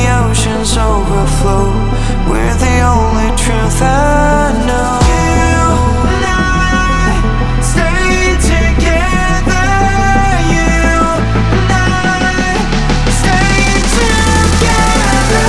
oceans overflow. We're the only truth I know. You and I stay together. You and I stay together.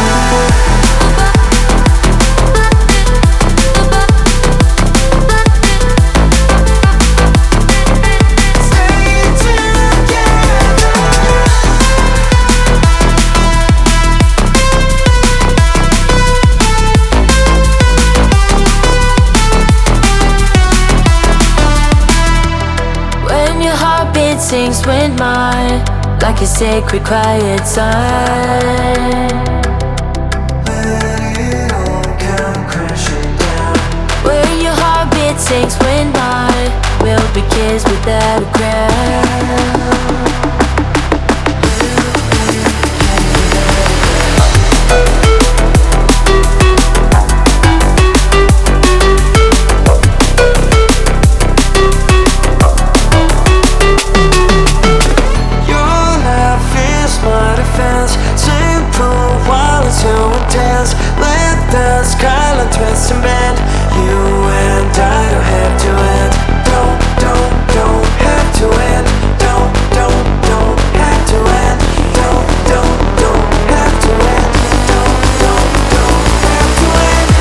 Sings with mine like a sacred quiet sign. Let it all come crashing down. Where your heartbeat sings with mine, we'll be kids without a crown. Let the skyline twist and bend. You and I don't have to end. Don't have to end. Don't have to end. Don't have to end. Don't have to end.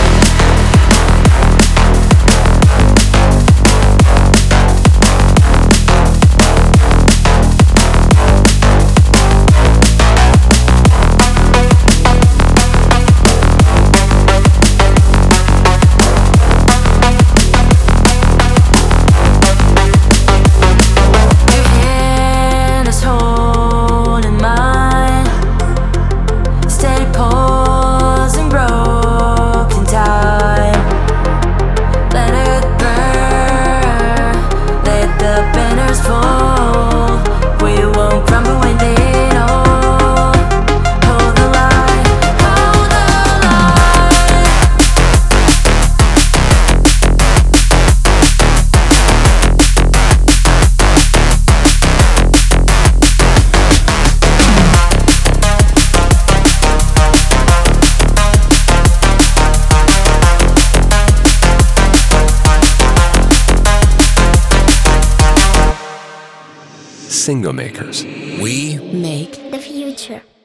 Single makers. We make the future.